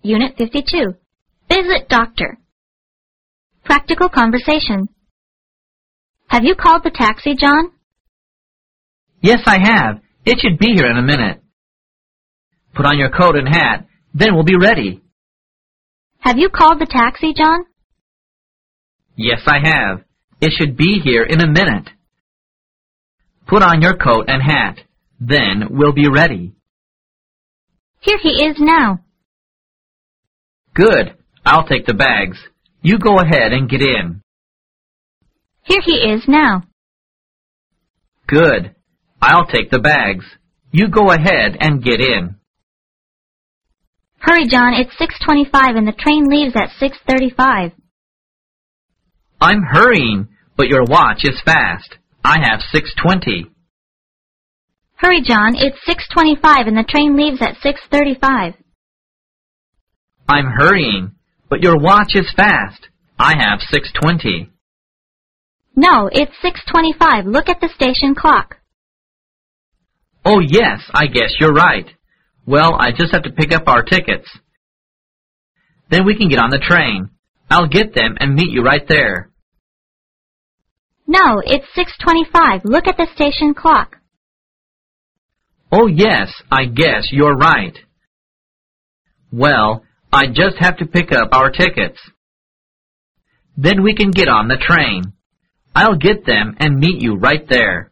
Unit 52. Visit Doctor. Practical conversation. Have you called the taxi, John? Yes, I have. It should be here in a minute. Put on your coat and hat, then we'll be ready. Have you called the taxi, John? Yes, I have. It should be here in a minute. Put on your coat and hat, then we'll be ready. Here he is now. Good. I'll take the bags. You go ahead and get in. Here he is now. Good. I'll take the bags. You go ahead and get in. Hurry, John, it's 6:25 and the train leaves at 6:35. I'm hurrying, but your watch is fast. I have 6:20. Hurry, John, it's 6:25 and the train leaves at 6:35. I'm hurrying, but your watch is fast. I have 6:20. No, it's 6:25. Look at the station clock. Oh, yes, I guess you're right. Well, I just have to pick up our tickets. Then we can get on the train. I'll get them and meet you right there. No, it's 6:25. Look at the station clock. Oh, yes, I guess you're right. Well, I just have to pick up our tickets. Then we can get on the train. I'll get them and meet you right there.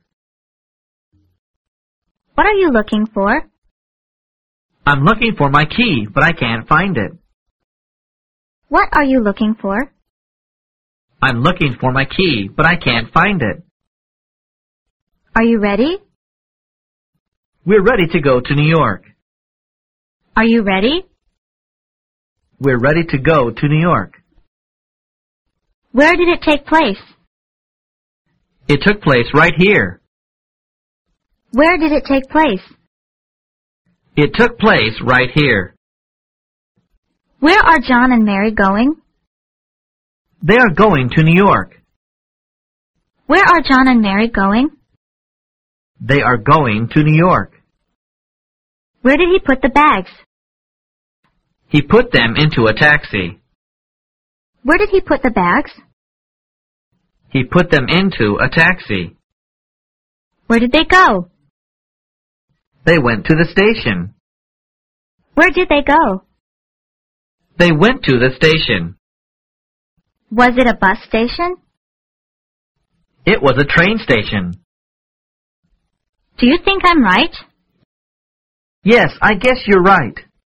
What are you looking for? I'm looking for my key, but I can't find it. What are you looking for? I'm looking for my key, but I can't find it. Are you ready? We're ready to go to New York. Are you ready? We're ready to go to New York. Where did it take place? It took place right here. Where did it take place? It took place right here. Where are John and Mary going? They are going to New York. Where are John and Mary going? They are going to New York. Where did he put the bags? He put them into a taxi. Where did he put the bags? He put them into a taxi. Where did they go? They went to the station. Where did they go? They went to the station. Was it a bus station? It was a train station. Do you think I'm right? Yes, I guess you're right.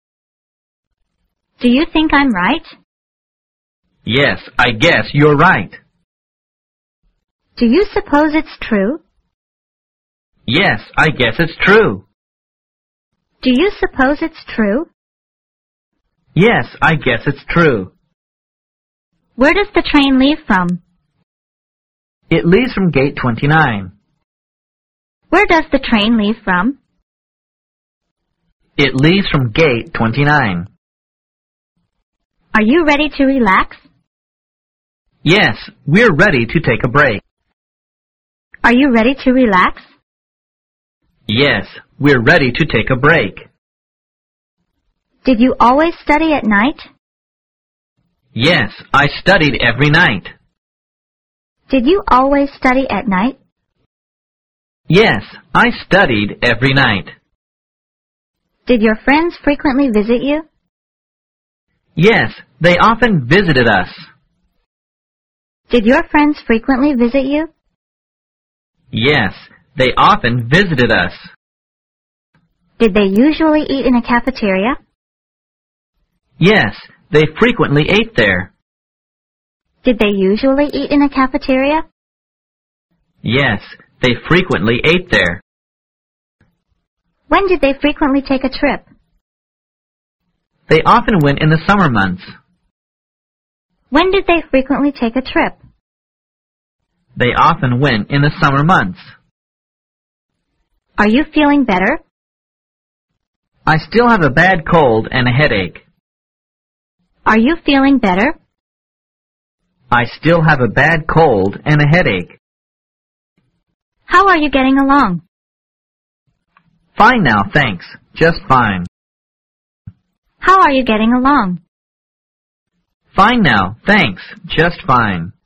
Do you think I'm right? Yes, I guess you're right. Do you suppose it's true? Yes, I guess it's true. Do you suppose it's true? Yes, I guess it's true. Where does the train leave from? It leaves from gate 29. Where does the train leave from? It leaves from gate 29. Are you ready to relax? Yes, we're ready to take a break. Are you ready to relax? Yes, we're ready to take a break. Did you always study at night? Yes, I studied every night. Did you always study at night? Yes, I studied every night. Did your friends frequently visit you? Yes, they often visited us. Did your friends frequently visit you? Yes, they often visited us. Did they usually eat in a cafeteria? Yes, they frequently ate there. Did they usually eat in a cafeteria? Yes, they frequently ate there. When did they frequently take a trip? They often went in the summer months. When did they frequently take a trip? They often went in the summer months. Are you feeling better? I still have a bad cold and a headache. Are you feeling better? I still have a bad cold and a headache. How are you getting along? Fine now, thanks. Just fine. How are you getting along? Fine now, thanks. Just fine.